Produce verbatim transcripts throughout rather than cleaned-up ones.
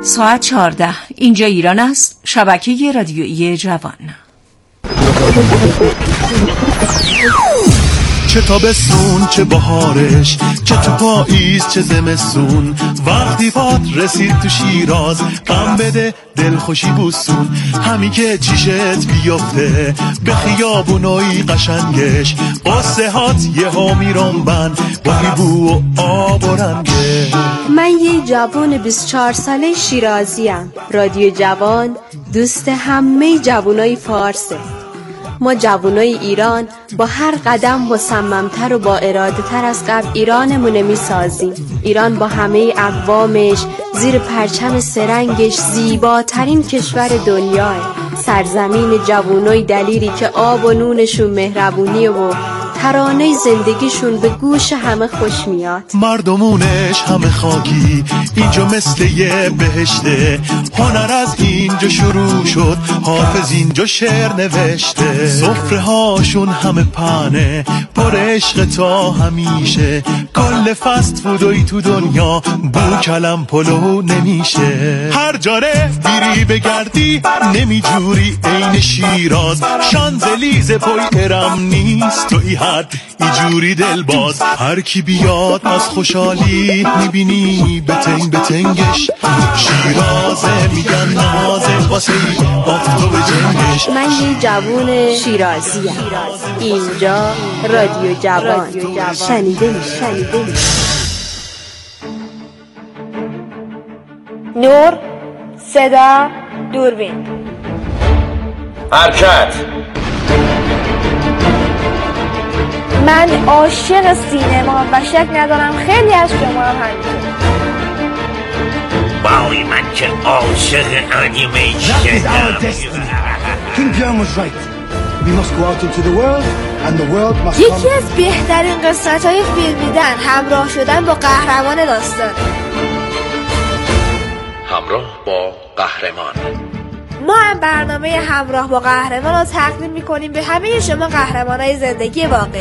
ساعت چهارده. اینجا ایران است. شبکه رادیویی جوان. چه تابستون چه بهارش، چه تو پاییز چه زمستون، وقتی پات رسید تو شیراز غم بده دل خوشی بوسون، همین که چیشت بیفته به خیابونای قشنگش، قصه هات یه ها میرنبن با بو و آب و رنگه. من یه جوان بیست و چهار ساله شیرازیم. رادیو جوان دوست همه جوانای فارسه. ما جوانای ایران با هر قدم مصممتر و با اراده تر از قبل ایرانمونه می سازیم. ایران با همه اقوامش زیر پرچم سرنگش زیباترین کشور دنیاه. سرزمین جوانای دلیری که آب و نونشون مهربونی و ترانه زندگیشون به گوش همه خوش میاد. مردمونش همه خاکی، اینجا مثل یه بهشته، هنر از اینجا شروع شد، حافظ اینجا شعر نوشته، سفره هاشون همه پنه پر عشق تا همیشه، کل فست فودوی تو دنیا بو کلم پلو نمیشه، هر جاره بیری بگردی نمیجوری عین شیراز، شانزلیزه پای ارم نیست تو ای حد ایجوری دل باز، هر کی بیاد از خوشحالی میبینی بتنگ بتنگش، شیرازه میگن نمازه واسه آفتاب جنگش. من یه جوون شیرازیم. اینجا رادیو جوان. شنیده می شنیده می نور، صدا، دوربین. حرکت. من عاشق سینما و شک ندارم خیلی از شما هم همینطور. باوی من که عاشق انیمیشنم. King Björn was right. We must go out into the world and the world must come. یکی از بهترین قسمت‌های فیلمیدن همراه شدن با قهرمان داستان. همراه با قهرمان. ما هم برنامه همراه با قهرمان رو تقدیم می‌کنیم به همه شما قهرمانای زندگی واقعی.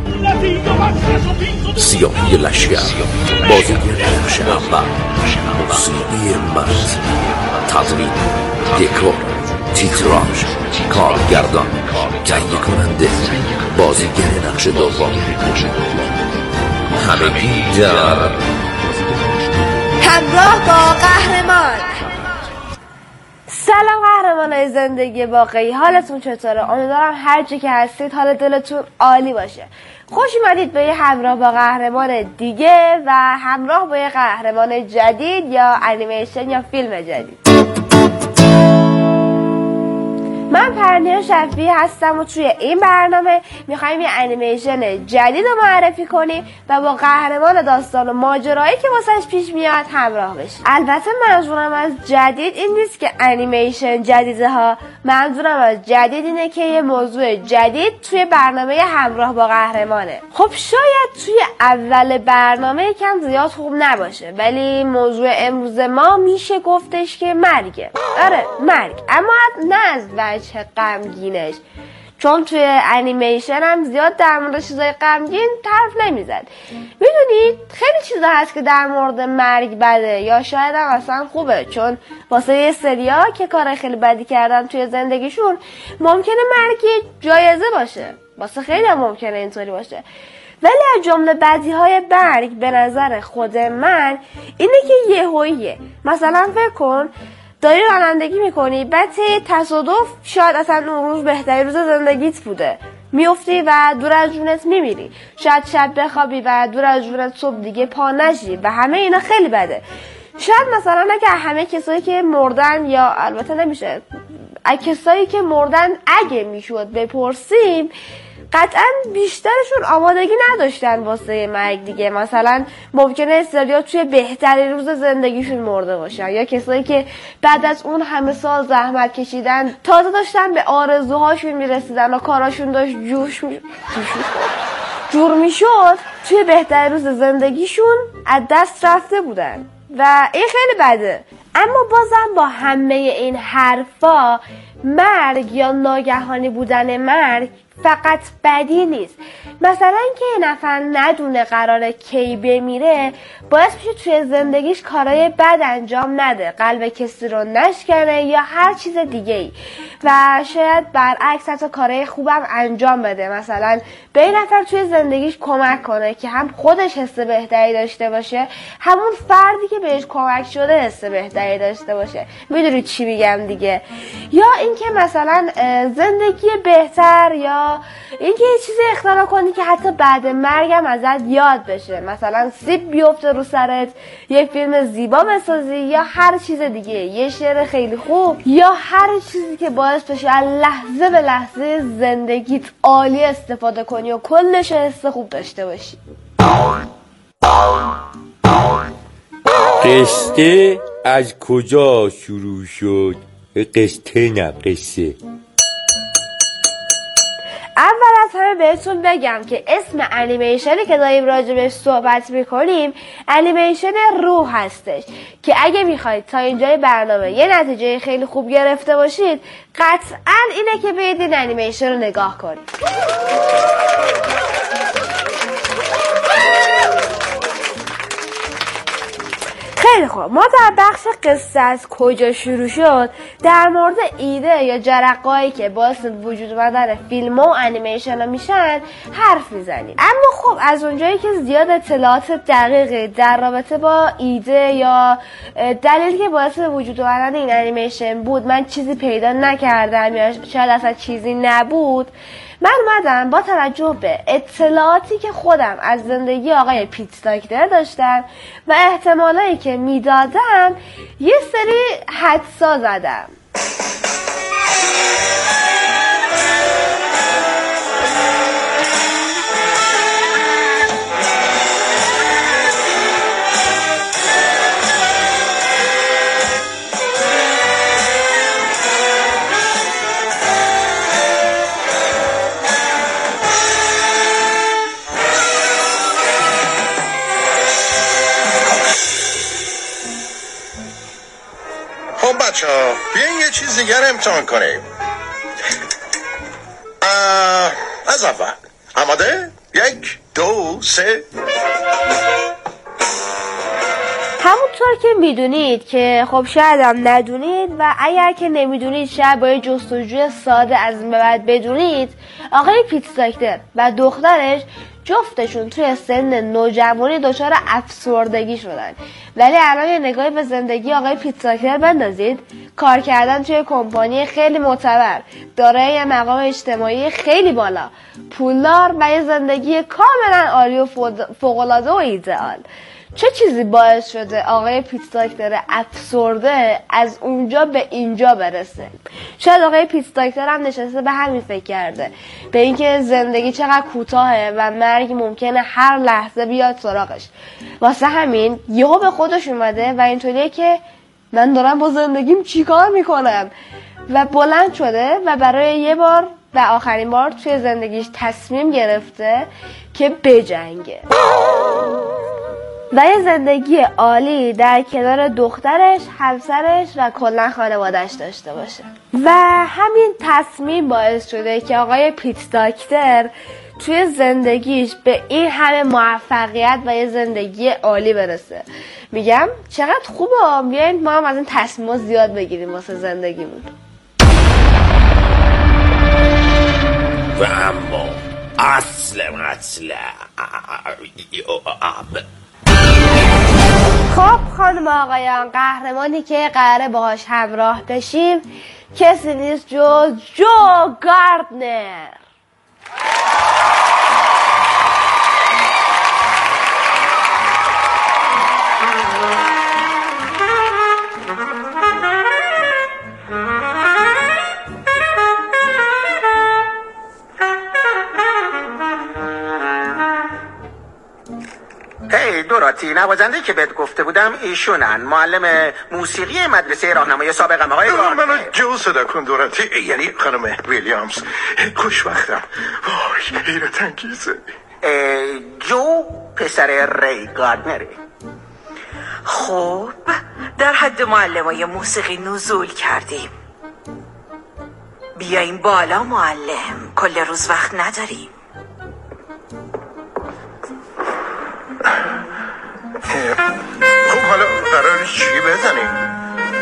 سیاهی لشگر، بازیگر نقش اول، موسیقی متن، تدوین، دکور، تیتراژ، کارگردان، تهیه کننده، بازیگر نقش دوم، همگی در همراه با قهرمان. سلام قهرمانای زندگی واقعی، حالتون چطوره؟ امیدوارم هر جا که هستید حال دلتون عالی باشه. خوش اومدید به یه همراه با قهرمان دیگه و همراه با یه قهرمان جدید یا انیمیشن یا فیلم جدید. من پرنیا شفیعی هستم و توی این برنامه میخوایم یه انیمیشن جدید رو معرفی کنیم و با قهرمان داستان و ماجرایی که واسش پیش میاد همراه بشیم. البته منظورم از جدید این نیست که انیمیشن جدیده ها، منظورم از جدید اینه که یه موضوع جدید توی برنامه همراه با قهرمانه. خب شاید توی اول برنامه یکم زیاد خوب نباشه، ولی موضوع امروز ما میشه گفتش که مرگه. آره مرگ، اما نه از چه غمگینش، چون توی انیمیشن هم زیاد در مورد چیزای غمگین حرف نمیزد. میدونید خیلی چیزا هست که در مورد مرگ بده یا شاید هم اصلا خوبه، چون واسه یه سریا که کار خیلی بدی کردن توی زندگیشون ممکنه مرگ جایزه باشه، واسه خیلی هم ممکنه اینطوری باشه. ولی از جمله بدیهای مرگ به نظر خود من اینه که یهوییه. مثلا فکر کن داری رانندگی میکنی، بعد تصادف شاید اصلا اون روز بهترین روز زندگیت بوده، میفتی و دور از جونت میمیری، شاید شب بخوابی و دور از جونت صبح دیگه پا نشی و همه اینا خیلی بده. شاید مثلا اگه همه کسایی که مردن، یا البته نمیشه، اگه کسایی که مردن اگه میشد بپرسیم، قطعا بیشترشون آمادگی نداشتن واسه مرگ دیگه. مثلا ممکنه استریا توی بهترین روز زندگیشون مرده باشن، یا کسایی که بعد از اون همه سال زحمت کشیدن تازه داشتن به آرزوهاشون میرسیدن و کاراشون داشت جوش می... جور میشد، توی بهترین روز زندگیشون از دست رفته بودن و این خیلی بده. اما بازم با همه این حرفا مرگ یا ناگهانی بودن مرگ فقط بدی نیست. مثلا که یه نفر ندونه قراره کی بمیره باعث میشه توی زندگیش کارهای بد انجام نده، قلب کسی رو نشکنه یا هر چیز دیگه ای، و شاید برعکس حتی کارهای خوبم انجام بده. مثلا به این نفر توی زندگیش کمک کنه که هم خودش حس بهتری داشته باشه، همون فردی که بهش کمک شده حس بهتری داشته باشه. میدونید چی میگم دیگه؟ یا اینکه مثلا زندگی بهتر، یا اینکه یه چیزی اختراع کنی که حتی بعد مرگم ازت یاد بشه، مثلا سیب بیفته رو سرت، یه فیلم زیبا بسازی، یا هر چیز دیگه، یه شعر خیلی خوب، یا هر چیزی که باعث بشه از لحظه به لحظه زندگیت عالی استفاده کنی و کلش حس خوب داشته باشی. قصه از کجا شروع شد؟ قصه نه قصه. اول از همه بهتون بگم که اسم انیمیشنی که داریم راجبش صحبت میکنیم انیمیشن روح هستش، که اگه میخواید تا اینجای برنامه یه نتیجه خیلی خوب گرفته باشید قطعا اینه که برید این انیمیشن رو نگاه کنید. خیلی خوب، ما در بخش قصه از کجا شروع شد در مورد ایده یا جرقه‌ای که باعث وجود اومدن فیلم و انیمیشن ها میشن حرف میزنیم. اما خب از اونجایی که زیاد اطلاعات دقیقی در رابطه با ایده یا دلیلی که باعث وجود اومدن این انیمیشن بود من چیزی پیدا نکردم، یا شاید اصلا چیزی نبود، من اومدم با توجه به اطلاعاتی که خودم از زندگی آقای پیت داکتر داشتم و احتمالایی که میدادم یه سری حدسا زدم. بچه ها بیاین یه چیز دیگر امتحان کنیم. از اول آماده؟ یک دو سه. همونطور که میدونید که خب شاید هم ندونید و اگر که نمیدونید شاید با یه جستجوی ساده از این به بعد بدونید، آقای پیت داکتر و دخترش جفتشون توی سن نوجوانی دچار افسردگی شدن، ولی الان یه نگاهی به زندگی آقای پیت داکتر بندازید. کار کردن توی کمپانی خیلی معتبر، دارای یه مقام اجتماعی خیلی بالا، پولدار و یه زندگی کاملا عالی و فوق‌العاده و ایدئال. چه چیزی باعث شده آقای پیت داکتر افسرده از اونجا به اینجا برسه؟ شاید آقای پیت داکتر هم نشسته به همین فکر کرده، به اینکه زندگی چقدر کوتاهه و مرگ ممکنه هر لحظه بیاد سراغش. واسه همین یهو به خودش اومده و اینطوریه که من دارم با زندگیم چیکار میکنم، و بلند شده و برای یه بار و آخرین بار توی زندگیش تصمیم گرفته که بجنگه و یه زندگی عالی در کنار دخترش، همسرش و کلا خانواده‌اش داشته باشه. و همین تصمیم باعث شده که آقای پیت داکتر توی زندگیش به این همه موفقیت و یه زندگی عالی برسه. میگم چقدر خوبه، بیاین ما هم از این تصمیمات زیاد بگیریم واسه زندگیمون. و اما اصل اصل خب خانم آقایان، قهرمانی که قراره باهاش همراه بشیم کسی نیست جز جو گاردنر. هی دوراتی، نوازنده که بهت گفته بودم ایشونن، معلم موسیقی مدرسه راهنمای سابقم آقای گاردنر. منو جو صدا کن دوراتی، یعنی خانم ویلیامز. خوشبختم. وای حیرت انگیزه. جو پسر ری گاردنره. خب در حد معلمای موسیقی نزول کردیم. بیاییم بالا معلم، کل روز وقت نداریم. خب حالا قراره چی بزنیم؟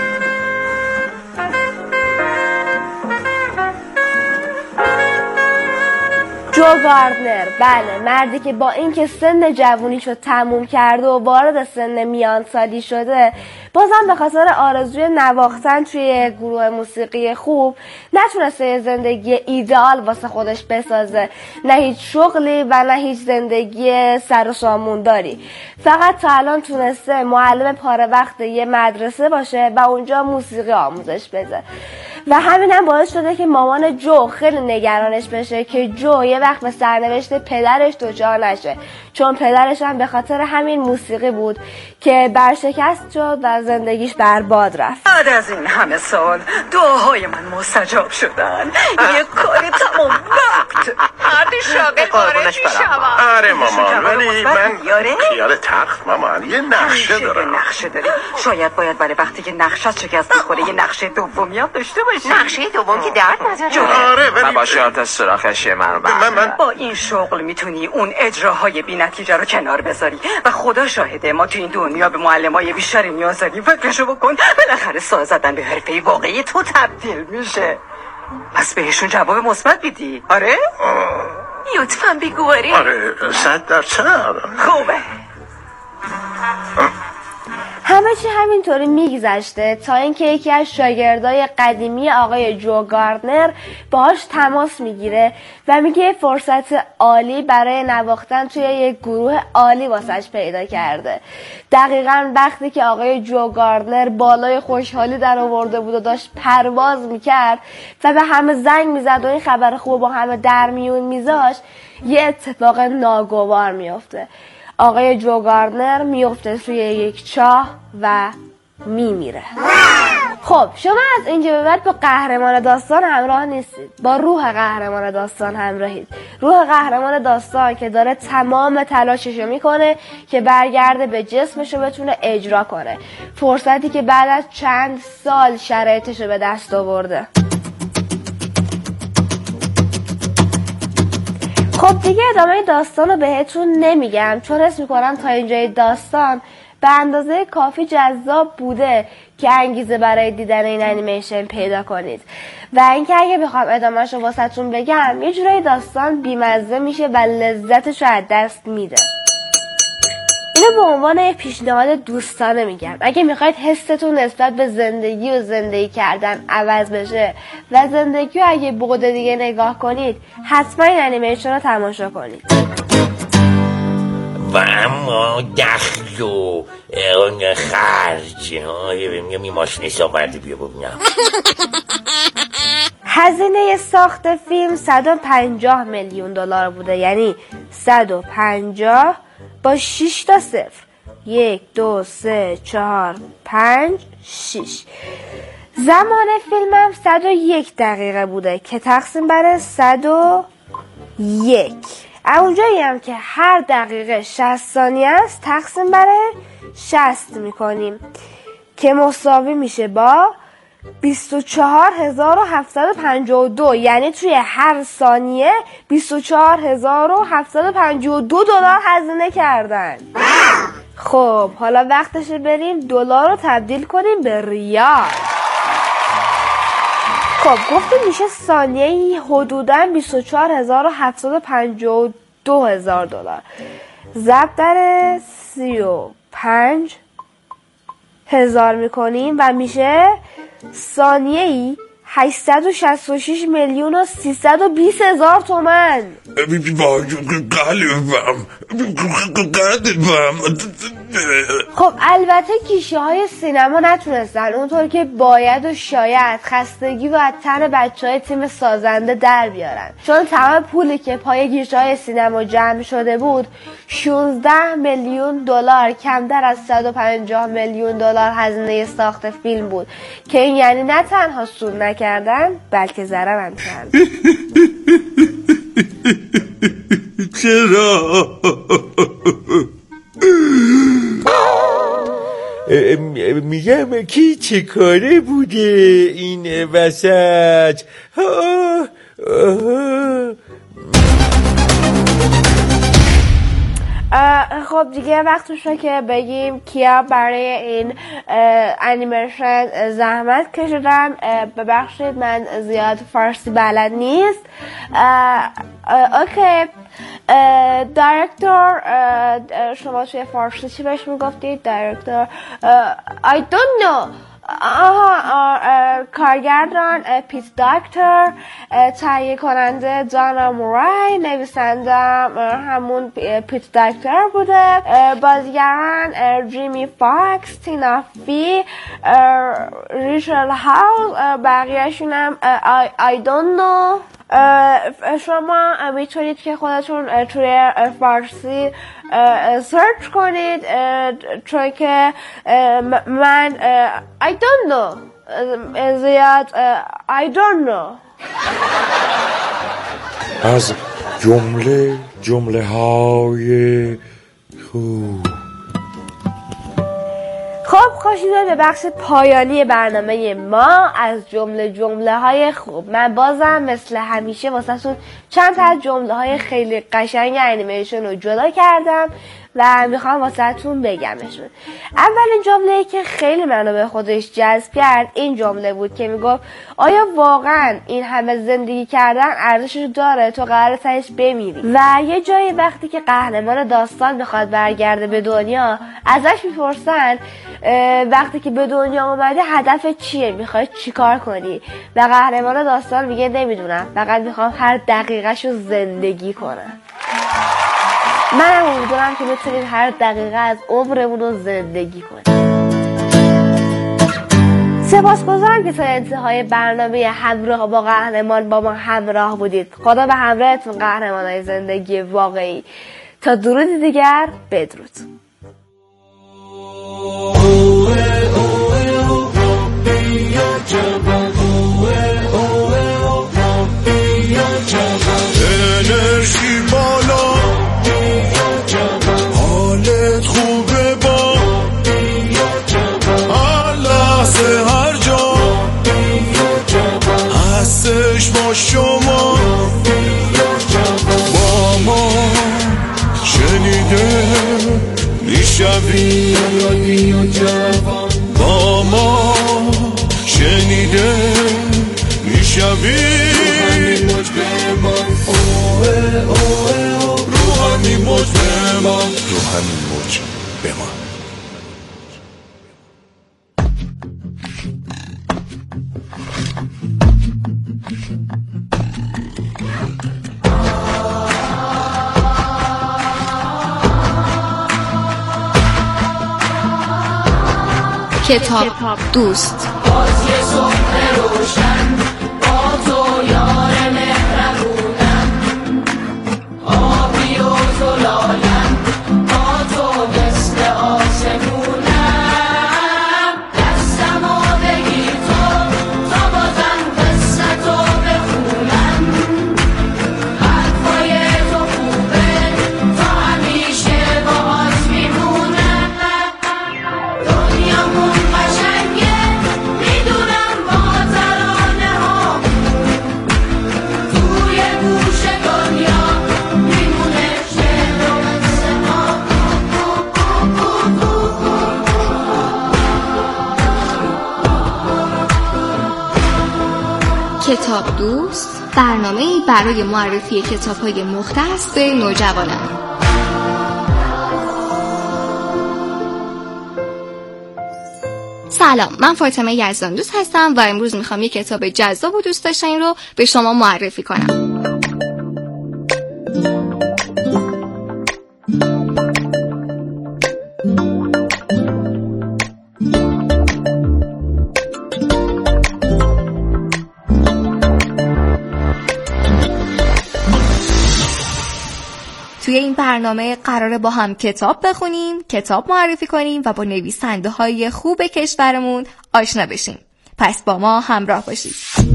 جو گاردنر، بله، مردی که با اینکه سن جوونیشو تموم کرده و وارد سن میان سالی شده، بازم به خاطر آرزوی نواختن توی گروه موسیقی خوب نتونسته یه زندگی ایدئال واسه خودش بسازه، نه هیچ شغلی و نه هیچ زندگی سر و سامون داری. فقط تا الان تونسته معلم پاره وقت یه مدرسه باشه و اونجا موسیقی آموزش بده و همین هم باعث شده که مامان جو خیلی نگرانش بشه که جو یه وقت به سرنوشت پدرش دچار نشه، چون پدرش هم به خاطر همین موسیقی بود که برشکست شد و زندگیش برباد رفت. بعد از این همه سال دعاهای من مستجاب شدن. یه کاری تمام وقت مردی شاغل وارد میشم. آره مامان، ولی من خیال تخت مامان یه نقشه دارم. نقشه داری؟ شاید باید برای وقتی که نقشت شکست میخوره یه نقشه دومی هم داشته باشی. نقشه دوم که درد نداره. آره ولی با شرط سراخش من من من با این شغل میتونی اون اجراهای بی نتیجه رو کنار بذاری و خدا شاهده ما تو این دنیا به معلمای بیشتری نیاز داریم. فکرشو بکن، بالاخره ساز زدن به حرفه واقعی تو تبدیل میشه. پس بهشون جواب مثبت میدی؟ آره؟ لطفاً بگو آره. آره صد درصد. خوبه. همه چی همینطوری میگذشته تا اینکه یکی از شاگردای قدیمی آقای جو گاردنر باهاش تماس میگیره و میگه فرصت عالی برای نواختن توی یک گروه عالی واسش پیدا کرده. دقیقاً وقتی که آقای جو گاردنر بالای خوشحالی در آورده بود و داشت پرواز میکرد و به همه زنگ میزد و این خبر خوب با همه در میون میذاشت، یه اتفاق ناگوار میفته. آقای جو گاردنر میفته توی یک چاه و میمیره. خب شما از اینجا به بعد با قهرمان داستان همراه نیستید، با روح قهرمان داستان همراهید. روح قهرمان داستان که داره تمام تلاششو میکنه که برگرده به جسمشو بتونه اجرا کنه، فرصتی که بعد از چند سال شرایطشو به دست آورده. خب دیگه ادامه داستان رو بهتون نمیگم چون حس میکنم تا اینجای داستان به اندازه کافی جذاب بوده که انگیزه برای دیدن این انیمیشن پیدا کنید و اینکه اگه بخوام ادامهش رو واسهتون بگم یه جورایی داستان بیمزه میشه و لذتش رو از دست میده. اینو به عنوان یک پیشنهاد دوستانه میگم. اگه میخواید حستون نسبت به زندگی و زندگی کردن عوض بشه و زندگی رو اگه بعد دیگه نگاه کنید، حتما این انیمیشن رو تماشا کنید. و اما دخل و خرج می ماشینش آوردی بیا ببینم. هزینه ساخت فیلم صد و پنجاه میلیون دلار بوده، یعنی صد و پنجاه با شش تا صفر. یک دو سه چهار پنج شش. زمان فیلمم صد و یک دقیقه بوده که تقسیم بر صد و یک. اونجایی هم که هر دقیقه شصت ثانیه است تقسیم بر شصت میکنیم که مساوی میشه با بیست و چهار هزار و هفتصد و پنجاه و دو، یعنی توی هر ثانیه بیست و چهار هزار و هفتصد و پنجاه و دو دلار هزینه کردن. خب حالا وقتشه بریم دلار رو تبدیل کنیم به ریال. خب گفتیم میشه ثانیه‌ای حدوداً بیست و چهار هزار و هفتصد و پنجاه و دو هزار دلار ضرب در سی و پنج هزار میکنیم و میشه ثانیه‌ای هشتصد و شصت و شش میلیون و سیصد و بیست هزار تومان. قلبم قلبم. خب البته گیشه های سینما نتونستن اونطور که باید و شاید خستگی و از تن بچه های تیم سازنده در بیارن، چون تمام پولی که پای گیشه های سینما جمع شده بود شانزده میلیون دلار کمتر از صد و پنجاه میلیون دلار هزینه ساخت فیلم بود که این یعنی نه تنها سود نکردن بلکه ضرر هم کردن. چرا؟ میگم کی چه کاره بوده این وسط؟ آه آه. خب دیگه وقتشه که بگیم کیا برای این انیمیشن زحمت کشیدن. ببخشید من زیاد فارسی بلد نیست. اوکی، دایرکتور شما توی فارسی چی بهش میگفتید؟ دایرکتور I don't know. آها، کارگردان پیت داکتر، تهیه کننده دانا مورای، نویسنده همون پیت داکتر بوده، بازیگران جیمی فاکس، تینا فی، ریچل هاوز، بقیهشون هم I don't know. شما میتونید که خودتون توی فارسی سرچ کنید، چون که من I don't know زیاد I don't know. از جمله جمله های خوب. خب خوش اومدید به بخش پایانی برنامه ما از جمله جمله های خوب. من بازم مثل همیشه واسهتون چند تا از جمله های خیلی قشنگ انیمیشن رو جدا کردم و میخوام واسهتون بگمشون. اولین جمله‌ای که خیلی منو به خودش جذب کرد این جمله بود که میگفت آیا واقعا این همه زندگی کردن ارزشش داره؟ تو قراره تهش بمیری. و یه جایی وقتی که قهرمان داستان میخواد برگرده به دنیا ازش میپرسن وقتی که به دنیا اومده هدف چیه؟ میخوای چیکار کنی؟ و قهرمان داستان میگه نمیدونم، فقط میخوام هر دقیقه‌شو زندگی کنم. من هم امیدوارم که بتونید هر دقیقه از عمرمون رو زندگی کنید. سپاسگزارم که تا انتهای برنامه همراه با قهرمان با ما همراه بودید. خدا به همراهتون قهرمانای زندگی واقعی. تا درود دیگر، بدرود. انرژی بالا، حالت خوبه با هر لحظه هر جا هستش با شما، با ما شنیده میشوی، با ما شنیده میشوی، رو همین موج بمان، رو همین موج بمان. کتاب دوست. باز یه صبح روشن با تو یار مهربونم، آبی و زلالم با تو مثل آسمونم، دستمو بگیر تو تا بازم قصتو بخونم، حرفای تو خوبه تا همیشه باهات میمونم، دنیامون قشنگه میدونم با ترانه ها توی گوش دنیا میمونه شعر و قصه ها. کتاب دوست، برنامه‌ای برای معرفی کتاب‌های مختص به نوجوانان. سلام، من فاطمه یزدان دوست هستم و امروز میخوام یک کتاب جذاب و دوست داشتنی رو به شما معرفی کنم. توی این برنامه قراره با هم کتاب بخونیم، کتاب معرفی کنیم و با نویسنده های خوب کشورمون آشنا بشیم. پس با ما همراه باشید.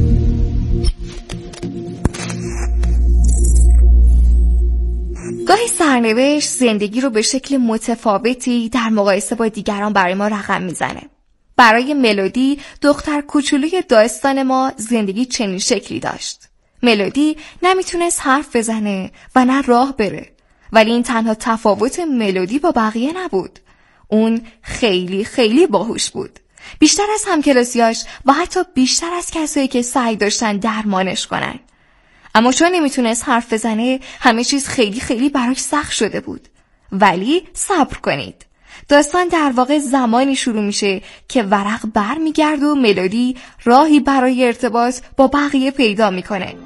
گاهی سرنوشت زندگی رو به شکل متفاوتی در مقایسه با دیگران برای ما رقم میزنه. برای ملودی دختر کوچولوی داستان ما زندگی چنین شکلی داشت. ملودی نمیتونست حرف بزنه و نه راه بره، ولی این تنها تفاوت ملودی با بقیه نبود. اون خیلی خیلی باهوش بود، بیشتر از همکلاسیاش و حتی بیشتر از کسایی که سعی داشتن درمانش کنن. اما چون نمیتونست حرف بزنه همه چیز خیلی خیلی براش سخت شده بود. ولی صبر کنید، داستان در واقع زمانی شروع میشه که ورق بر میگرد و ملودی راهی برای ارتباط با بقیه پیدا میکنه.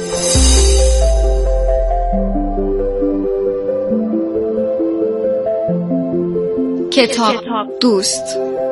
کتاب دوست.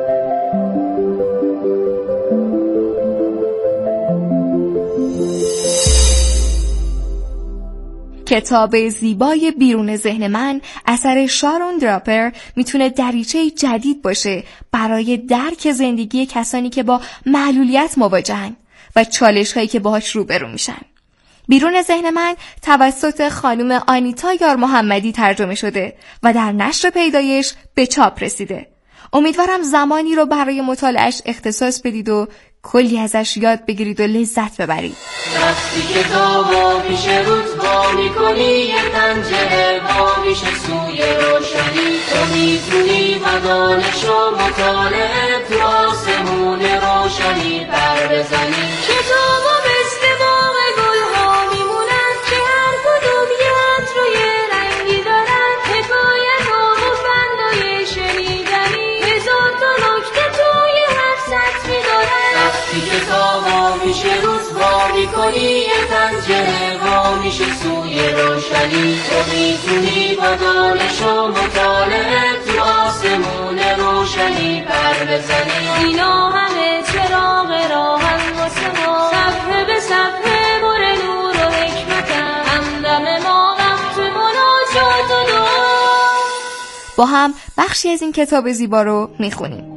کتاب زیبای بیرون ذهن من اثر شارون دراپر میتونه دریچه جدید باشه برای درک زندگی کسانی که با معلولیت مواجهن و چالش هایی که باهاش روبرو میشن. بیرون ذهن من توسط خانم آنیتا یار محمدی ترجمه شده و در نشر پیدایش به چاپ رسیده. امیدوارم زمانی رو برای مطالعهش اختصاص بدید و کلی ازش یاد بگیرید و لذت ببرید. وقتی کتابو پیش رود وا میکنی یه پنجره وا میشه سوی روشنی، تو میتونی و دانش و مطالعه تو آسمون روشنی پر بزنی. کتابو مثل باغ گلها میمونن که هر کدوم یه عطر و یه رنگی دارن، حکایت و مفندای شنیدنی، هزار تا نکته توی هر سطری دارن. وقتی کتابو میشه روز وا میکنی یه پنجره وا میشه سوی روشنی، تو میتونی با دانش و مطالعه تو آسمون روشنی پر بزنی. اینا همه چراغ راهن واسه ما، صفحه به صفحه پر نور و حکمتن، همدم ما وقت مناجات و دعا. با هم بخشی از این کتاب زیبا رو میخونیم.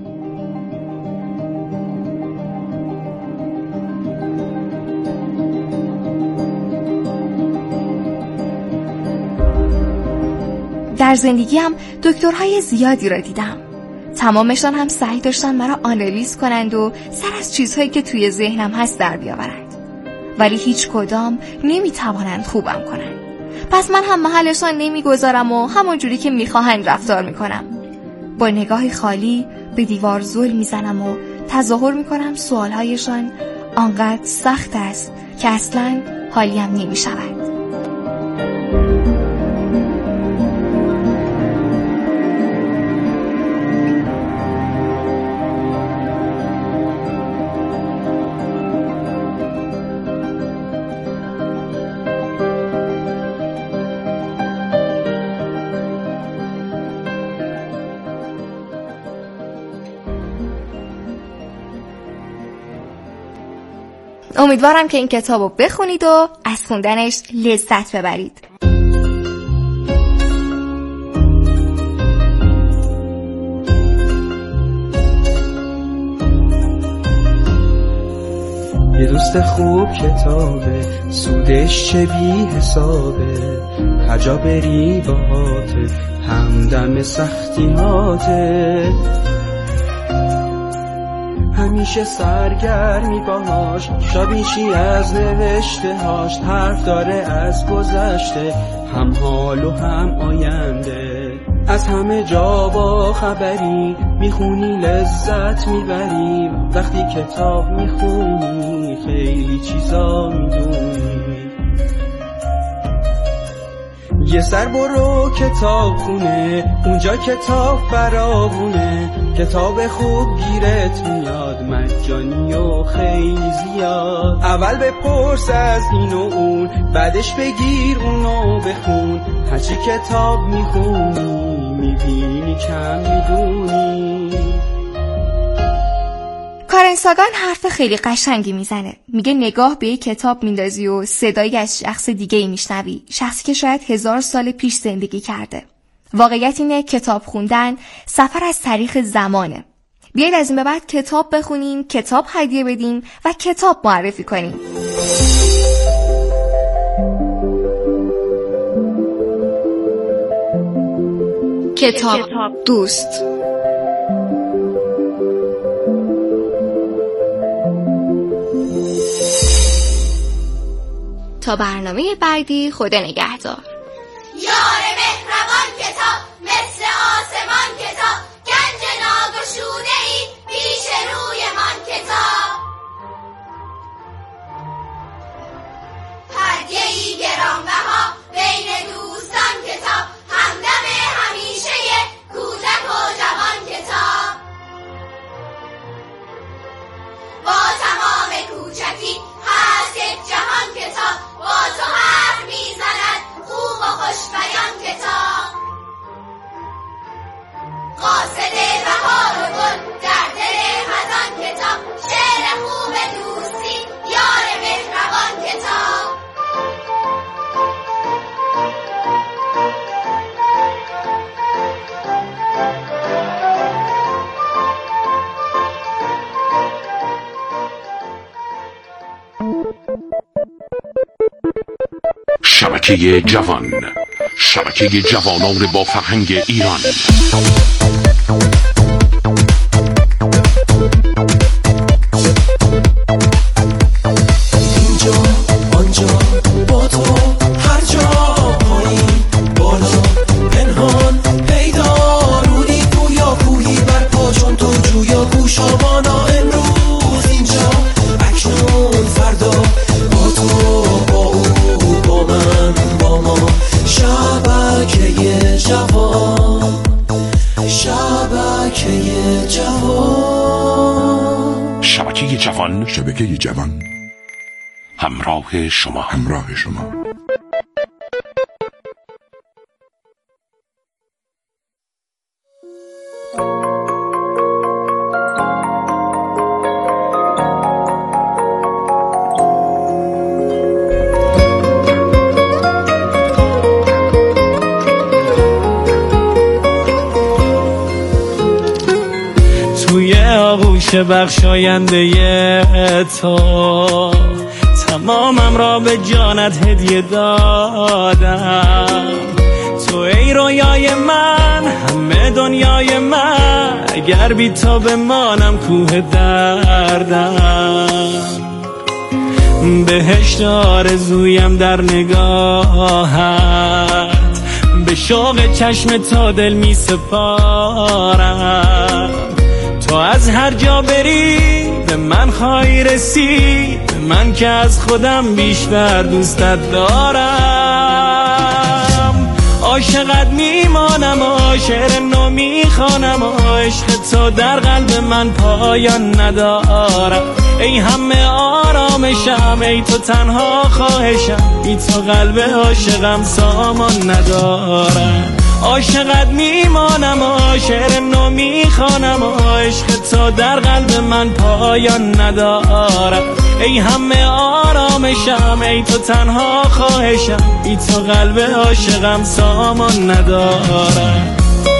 در زندگیم دکترهای زیادی را دیدم. تمامشان هم سعی داشتن مرا آنالیز کنند و سر از چیزهایی که توی ذهنم هست در بیاورند. ولی هیچ کدام نمیتوانند خوبم کنند. پس من هم محلشان نمیگذارم و همون جوری که میخواهند رفتار میکنم. با نگاهی خالی به دیوار زل میزنم و تظاهر میکنم سوالهایشان آنقدر سخت است که اصلاً حالیم نمیشود. امیدوارم که این کتابو بخونید و از خوندنش لذت ببرید. یه دوست خوب کتابه، سودش چه بی حسابه، هر جا بری باهاته، همدم سختیاته، همیشه سرگرمی باهاش، شابیشی از نوشته هاش، حرف داره از گذشته، هم حال و هم آینده، از همه جا با خبری، میخونی لذت میبری، وقتی کتاب میخونی خیلی چیزا میدونی. یه سر برو کتاب خونه، اونجا کتاب فراوونه، کتاب خوب گیرت میاد، مجانی و خیلی زیاد. اول بپرس از این و اون، بعدش بگیر اونو بخون، هرچی کتاب میخونی میبینی کم میدونی. کارن ساگان حرف خیلی قشنگی میزنه. میگه نگاه به یک کتاب میندازی و صدایی از شخص دیگه ای میشنوی، شخصی که شاید هزار سال پیش زندگی کرده. واقعیت اینه کتاب خوندن سفر از تاریخ زمانه. بیایید از این به بعد کتاب بخونیم، کتاب هدیه بدیم و کتاب معرفی کنیم. کتاب دوست. تا برنامه بعدی خدا نگهدار. یار مهربان کتاب مثل آسمان کتاب، گنج ناگشوده ای پیش روی من کتاب، هدیه ای گرانبها بین دوستان کتاب، همدم همیشه کودک و جوان کتاب، با تمام کوچکی هست یک جهان کتاب، با تو حرف میزند خوب و خوش بیان کتاب، قاصد بهار و گل در دل خزان کتاب، شعر خوب دوستی یار مهربان کتاب. شبکه جوان، شبکه جوانان با فرهنگ ایران. اینجا آنجا با تو هر جا، پایین بالا پنهان پیدا، رودی گویا کوهی بر پا چون تو جویا گوشابانا، امروز اینجا اکنون فردا، با تو با او با من با ما، شبکه جوان، شبکه جوان، شبکه جوان، شبکه جوان، همراه شما، همراه شما. توی آغوش بخشاینده تو، تمامم را به جانت هدیه دادم، تو ای رویای من، همه دنیای من، اگر بی تو بمانم کوه دردم، بهشت آرزویم در نگاهت، به شوق چشم تو دل می سپارم، تو از هر جا بری به من خواهی رسید، من که از خودم بیشتر دوستت دارم، عاشقت میمانم و شعر نو میخوانم و عشق تو در قلب من پایان ندارم، ای همه آرامشم، ای تو تنها خواهشم، ای تو قلب عاشقم سامان ندارم، عاشقت میمانم و شعر نو میخوانم و عشق تو در قلب من پایان ندارم، ای همه آرامشم، ای تو تنها خواهشم، ای تو قلب عاشقم سامان ندارم.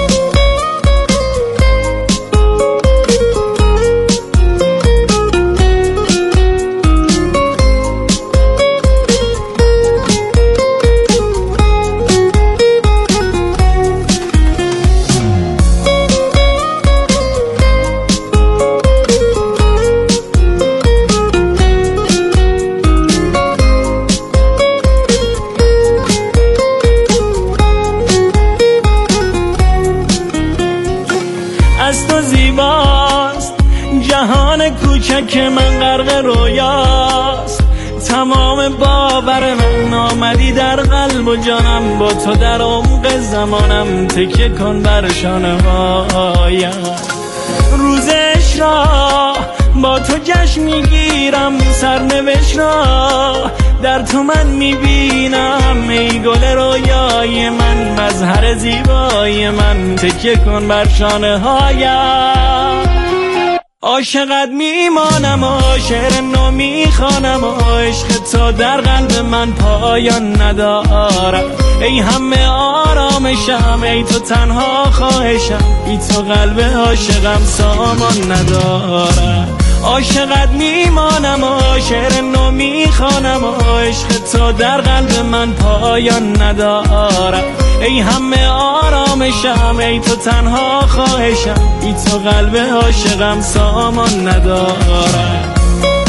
جهان کوچک من غرق رویاست، تمام باور من آمدی در قلب و جانم، با تو در عمق زمانم، تکیه کن بر شانه هایم، روزش را با تو جشن میگیرم، سرنوشت را در تو من میبینم، ای گل رویای من، مظهر زیبای من، تکیه کن بر شانه هایم، عاشقت میمانم و شعر نو میخوانم و عشق تو در قلب من پایان ندارم، ای همه آرامشم، ای تو تنها خواهشم، ای تو قلب عاشقم سامان ندارم، عاشقت میمانم و شعر نو میخوانم و عشق تو در قلب من پایان ندارم، ای همه آرامشم، ای تو تنها خواهشم، ای تو قلب عاشقم سامان ندارم.